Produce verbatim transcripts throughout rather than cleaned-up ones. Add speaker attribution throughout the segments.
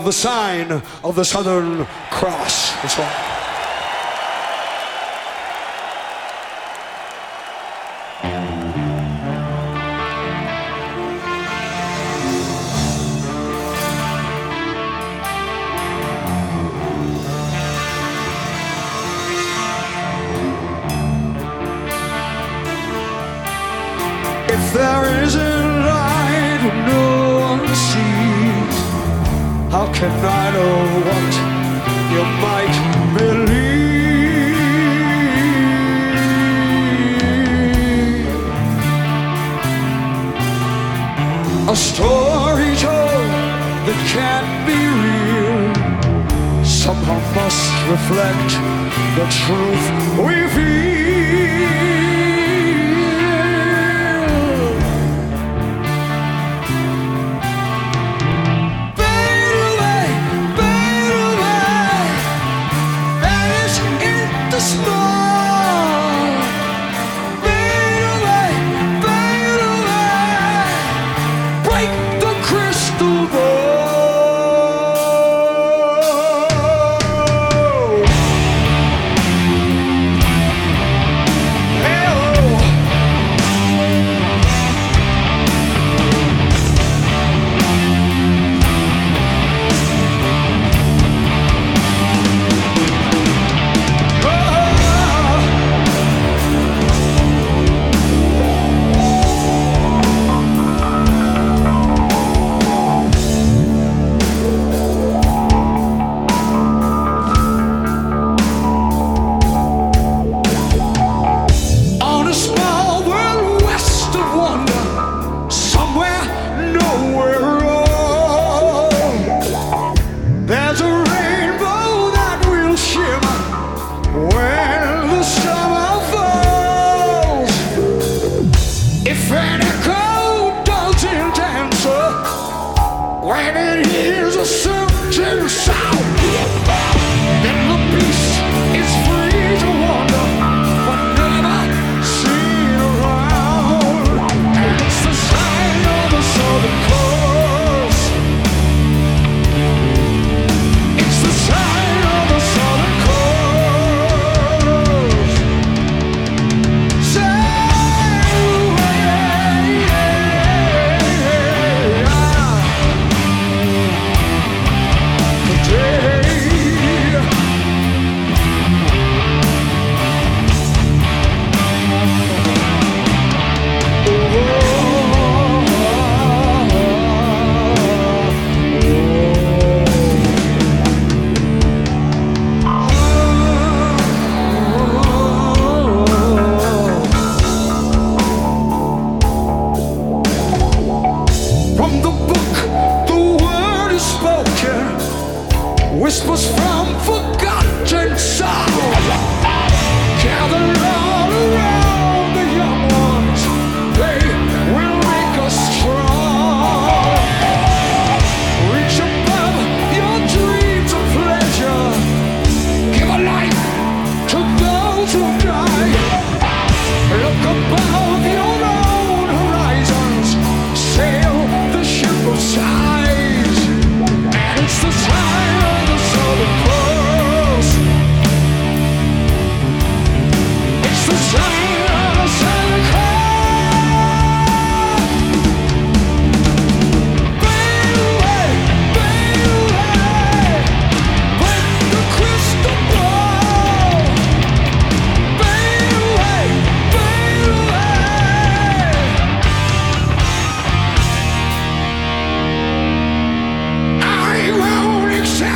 Speaker 1: The sign of the Southern Cross. That's right. If there is a light no one sees, how can I know what you might believe? A story told that can't be real somehow must reflect the truth we feel. When it hears a certain sound, then the beast is free to wander, but never seen around. And it's the sign of the Southern Cross. It's the sign of the Southern Cross. Say, whispers from forgotten sound gather all around the young ones. They will make us strong. Reach above your dreams of pleasure. Give a life to those who die. Look above your own horizons. Sail the ship of size. And it's the sign of the Southern Cross. It's the sign of the Southern Cross. Fade away, fade away, break the crystal ball. Fade away, fade away. I won't accept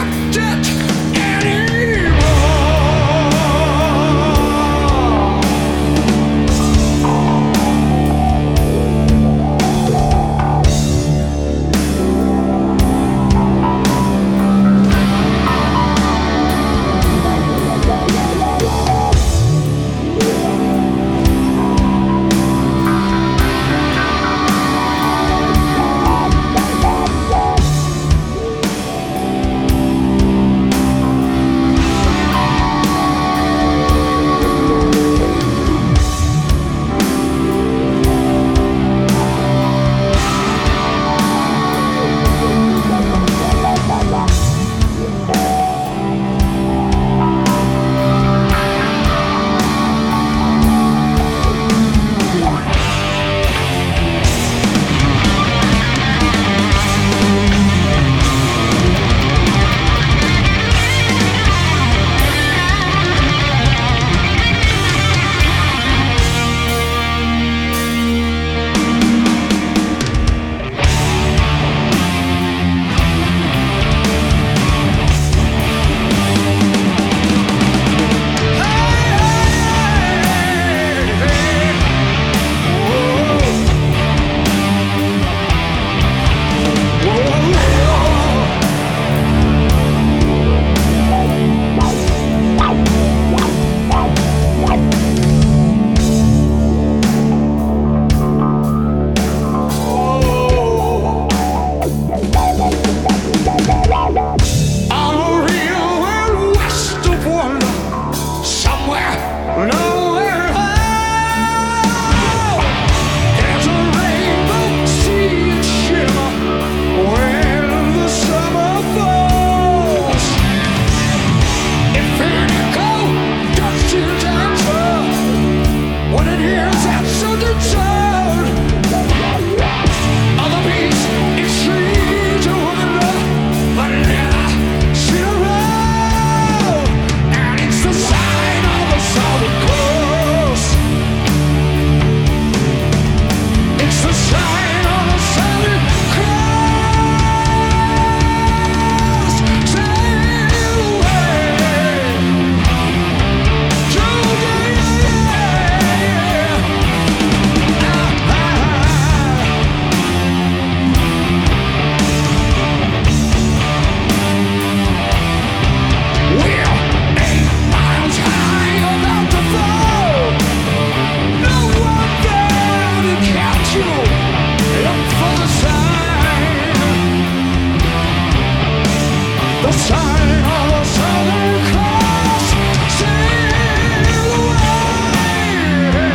Speaker 1: The sign of a Southern Cross sails away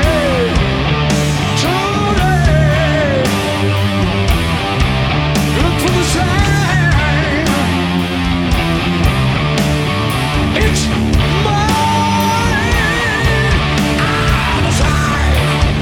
Speaker 1: today. Look for the sign. It's mine. Ah, the sign.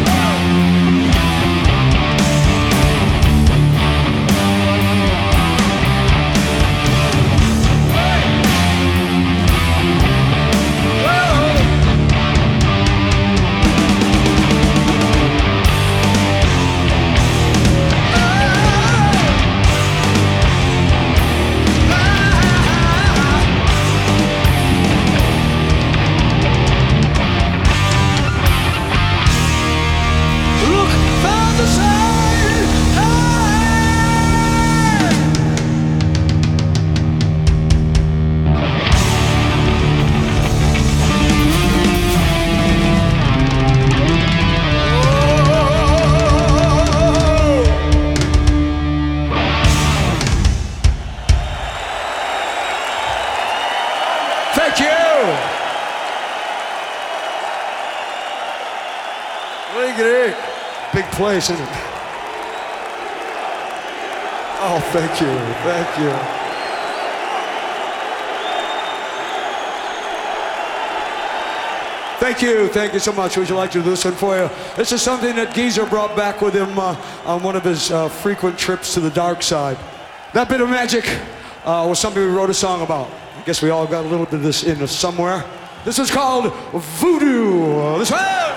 Speaker 1: Look for the sign. Thank you. Look at it. Big place, isn't it? Oh, thank you. Thank you. Thank you. Thank you so much. Would you like to do this one for you? This is something that Geezer brought back with him uh, on one of his uh, frequent trips to the dark side. That bit of magic uh, was something we wrote a song about. I guess we all got a little bit of this in us somewhere. This is called Voodoo. This way.